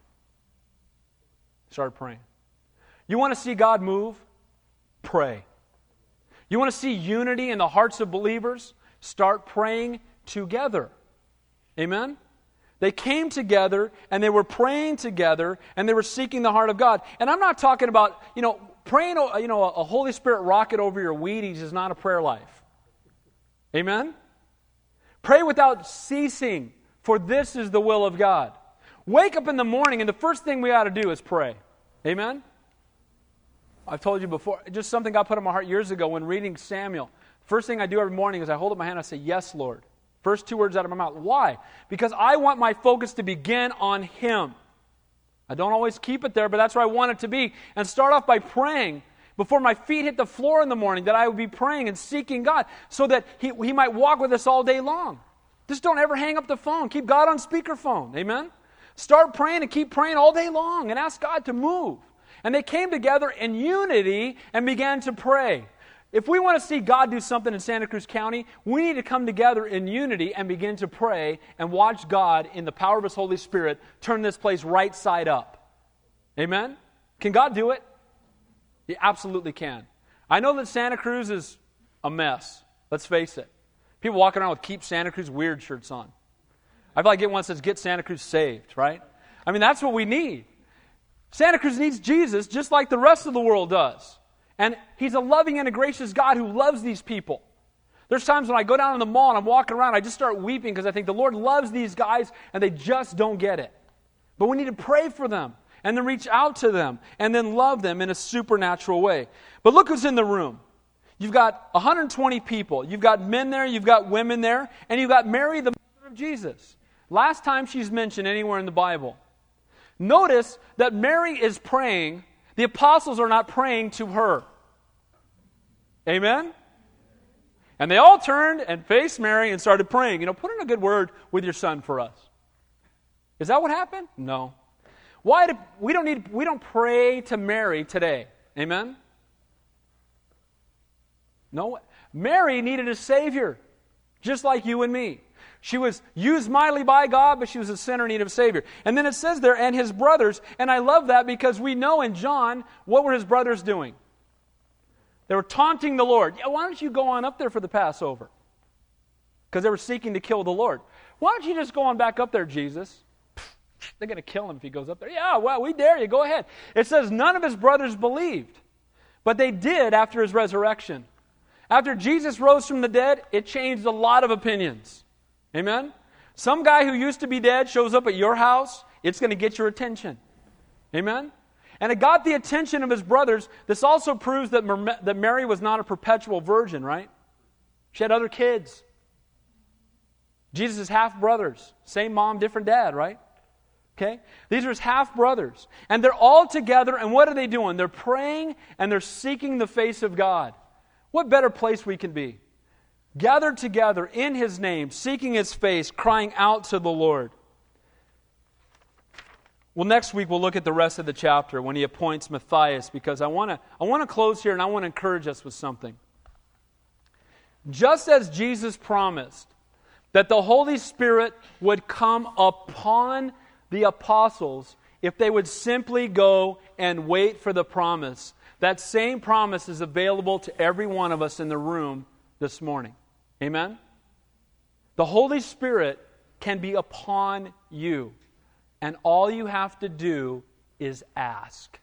You want to see God move? Pray. You want to see unity in the hearts of believers? Start praying together. Amen? They came together, and they were praying together, and they were seeking the heart of God. And I'm not talking about, praying, a Holy Spirit rocket over your Wheaties is not a prayer life. Amen? Pray without ceasing, for this is the will of God. Wake up in the morning, and the first thing we ought to do is pray. Amen? I've told you before, just something God put in my heart years ago when reading Samuel. First thing I do every morning is I hold up my hand and I say, yes, Lord. First two words out of my mouth. Why? Because I want my focus to begin on Him. I don't always keep it there, but that's where I want it to be. And start off by praying before my feet hit the floor in the morning, that I would be praying and seeking God so that He might walk with us all day long. Just don't ever hang up the phone. Keep God on speakerphone. Amen? Start praying and keep praying all day long and ask God to move. And they came together in unity and began to pray. If we want to see God do something in Santa Cruz County, we need to come together in unity and begin to pray and watch God, in the power of His Holy Spirit, turn this place right side up. Amen? Can God do it? He absolutely can. I know that Santa Cruz is a mess. Let's face it. People walking around with Keep Santa Cruz Weird shirts on. I feel like get one that says, Get Santa Cruz Saved, right? I mean, that's what we need. Santa Cruz needs Jesus just like the rest of the world does. And He's a loving and a gracious God who loves these people. There's times when I go down in the mall and I'm walking around, I just start weeping because I think the Lord loves these guys and they just don't get it. But we need to pray for them and then reach out to them and then love them in a supernatural way. But look who's in the room. You've got 120 people. You've got men there, you've got women there, and you've got Mary, the mother of Jesus. Last time she's mentioned anywhere in the Bible. Notice that Mary is praying. The apostles are not praying to her. Amen? And they all turned and faced Mary and started praying. Put in a good word with your son for us. Is that what happened? No. We don't pray to Mary today. Amen? No. Mary needed a Savior, just like you and me. She was used mightily by God, but she was a sinner in need of a Savior. And then it says there, and his brothers, and I love that because we know in John, what were his brothers doing? They were taunting the Lord. Yeah, why don't you go on up there for the Passover? Because they were seeking to kill the Lord. Why don't you just go on back up there, Jesus? They're going to kill him if he goes up there. Yeah, well, we dare you. Go ahead. It says none of his brothers believed, but they did after his resurrection. After Jesus rose from the dead, it changed a lot of opinions. Amen? Some guy who used to be dead shows up at your house, it's going to get your attention. Amen? And it got the attention of his brothers. This also proves that Mary was not a perpetual virgin, right? She had other kids. Jesus' half-brothers. Same mom, different dad, right? Okay? These are his half-brothers. And they're all together, and what are they doing? They're praying, and they're seeking the face of God. What better place we can be? Gathered together in His name, seeking His face, crying out to the Lord. Well, next week we'll look at the rest of the chapter when He appoints Matthias, because I want to close here and I want to encourage us with something. Just as Jesus promised that the Holy Spirit would come upon the apostles if they would simply go and wait for the promise, that same promise is available to every one of us in the room this morning. Amen? The Holy Spirit can be upon you, and all you have to do is ask.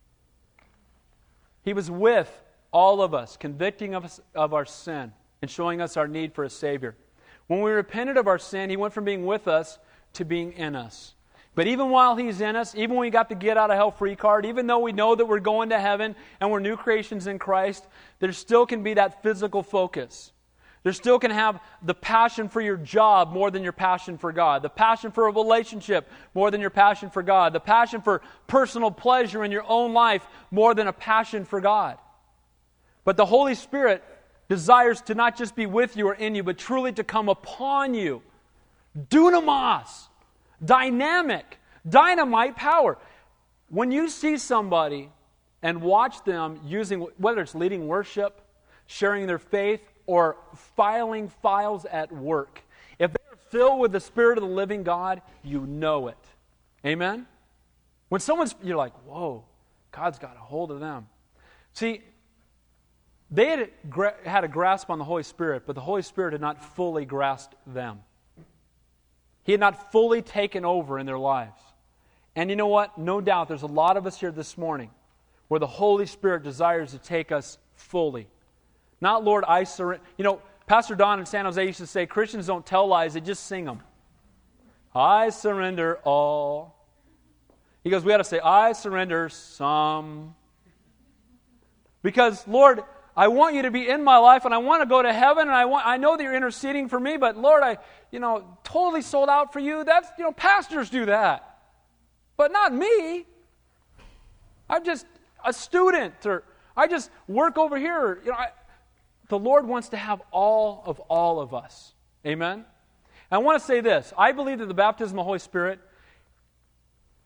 He was with all of us, convicting us of our sin and showing us our need for a Savior. When we repented of our sin, He went from being with us to being in us. But even while He's in us, even when we got the get out of hell free card, even though we know that we're going to heaven and we're new creations in Christ, there still can be that physical focus. There still can have the passion for your job more than your passion for God. The passion for a relationship more than your passion for God. The passion for personal pleasure in your own life more than a passion for God. But the Holy Spirit desires to not just be with you or in you, but truly to come upon you. Dunamis. Dynamic. Dynamite power. When you see somebody and watch them using, whether it's leading worship, sharing their faith, or filing files at work, if they're filled with the Spirit of the living God, you know it. Amen? When you're like, whoa, God's got a hold of them. See, they had a grasp on the Holy Spirit, but the Holy Spirit had not fully grasped them. He had not fully taken over in their lives. And you know what? No doubt there's a lot of us here this morning where the Holy Spirit desires to take us fully. Not, Lord, I surrender. Pastor Don in San Jose used to say, Christians don't tell lies, they just sing them. I surrender all. He goes, we got to say, I surrender some. Because, Lord, I want you to be in my life, and I want to go to heaven, and I know that you're interceding for me, but Lord, I totally sold out for you. That's, pastors do that. But not me. I'm just a student, or I just work over here. The Lord wants to have all of us. Amen? And I want to say this. I believe that the baptism of the Holy Spirit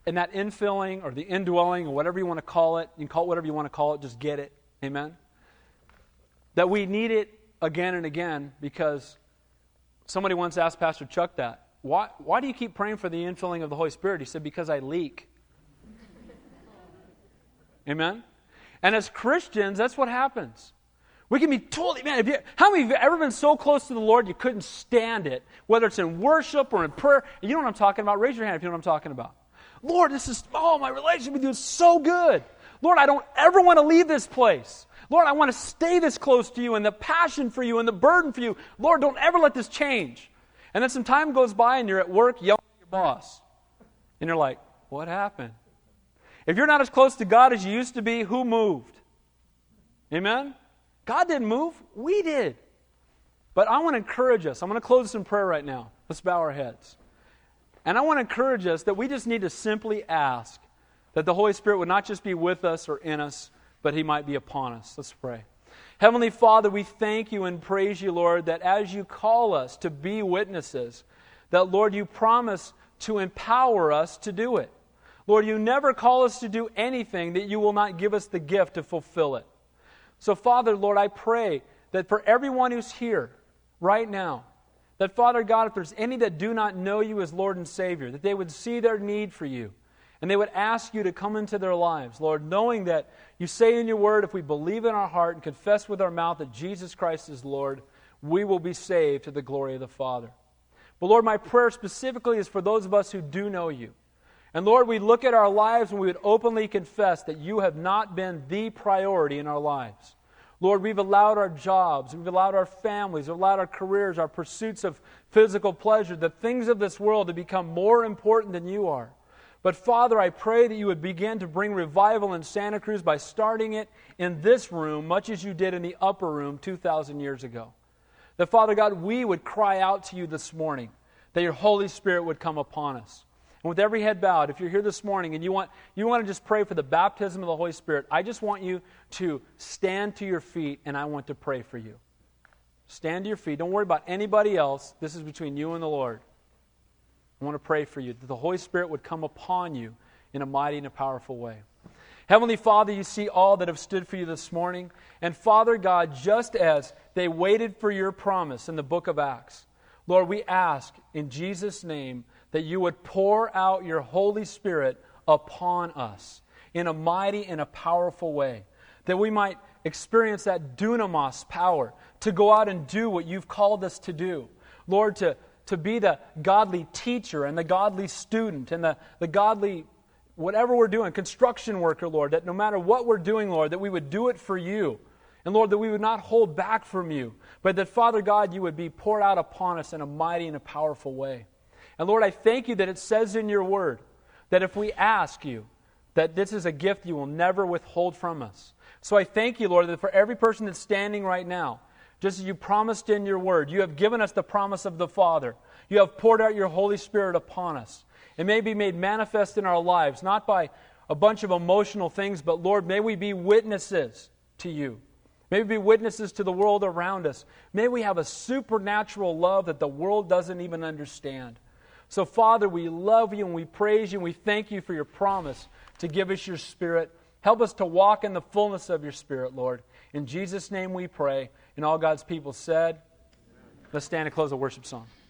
and that infilling or the indwelling or whatever you want to call it, you can call it whatever you want to call it, just get it. Amen? That we need it again and again because somebody once asked Pastor Chuck that. Why do you keep praying for the infilling of the Holy Spirit? He said, because I leak. Amen? And as Christians, that's what happens. We can be totally, how many of you have ever been so close to the Lord you couldn't stand it, whether it's in worship or in prayer? You know what I'm talking about? Raise your hand if you know what I'm talking about. Lord, my relationship with you is so good. Lord, I don't ever want to leave this place. Lord, I want to stay this close to you and the passion for you and the burden for you. Lord, don't ever let this change. And then some time goes by and you're at work yelling at your boss. And you're like, what happened? If you're not as close to God as you used to be, who moved? Amen? God didn't move. We did. But I want to encourage us. I'm going to close this in prayer right now. Let's bow our heads. And I want to encourage us that we just need to simply ask that the Holy Spirit would not just be with us or in us, but He might be upon us. Let's pray. Heavenly Father, we thank you and praise you, Lord, that as you call us to be witnesses, that, Lord, you promise to empower us to do it. Lord, you never call us to do anything that you will not give us the gift to fulfill it. So, Father, Lord, I pray that for everyone who's here right now, that, Father God, if there's any that do not know you as Lord and Savior, that they would see their need for you, and they would ask you to come into their lives, Lord, knowing that you say in your word, if we believe in our heart and confess with our mouth that Jesus Christ is Lord, we will be saved to the glory of the Father. But, Lord, my prayer specifically is for those of us who do know you. And, Lord, we look at our lives and we would openly confess that you have not been the priority in our lives. Lord, we've allowed our jobs, we've allowed our families, we've allowed our careers, our pursuits of physical pleasure, the things of this world to become more important than you are. But, Father, I pray that you would begin to bring revival in Santa Cruz by starting it in this room, much as you did in the upper room 2,000 years ago. That, Father God, we would cry out to you this morning, that your Holy Spirit would come upon us. And with every head bowed, if you're here this morning and you want to just pray for the baptism of the Holy Spirit, I just want you to stand to your feet and I want to pray for you. Stand to your feet. Don't worry about anybody else. This is between you and the Lord. I want to pray for you, that the Holy Spirit would come upon you in a mighty and a powerful way. Heavenly Father, you see all that have stood for you this morning. And Father God, just as they waited for your promise in the book of Acts, Lord, we ask in Jesus' name that you would pour out your Holy Spirit upon us in a mighty and a powerful way, that we might experience that dunamis power to go out and do what you've called us to do. Lord, to be the godly teacher and the godly student and the godly, whatever we're doing, construction worker, Lord, that no matter what we're doing, Lord, that we would do it for you. And Lord, that we would not hold back from you, but that, Father God, you would be poured out upon us in a mighty and a powerful way. And Lord, I thank you that it says in your word that if we ask you, that this is a gift you will never withhold from us. So I thank you, Lord, that for every person that's standing right now, just as you promised in your word, you have given us the promise of the Father. You have poured out your Holy Spirit upon us. It may be made manifest in our lives, not by a bunch of emotional things, but Lord, may we be witnesses to you. May we be witnesses to the world around us. May we have a supernatural love that the world doesn't even understand. So, Father, we love you and we praise you and we thank you for your promise to give us your Spirit. Help us to walk in the fullness of your Spirit, Lord. In Jesus' name we pray. And all God's people said, let's stand and close the worship song.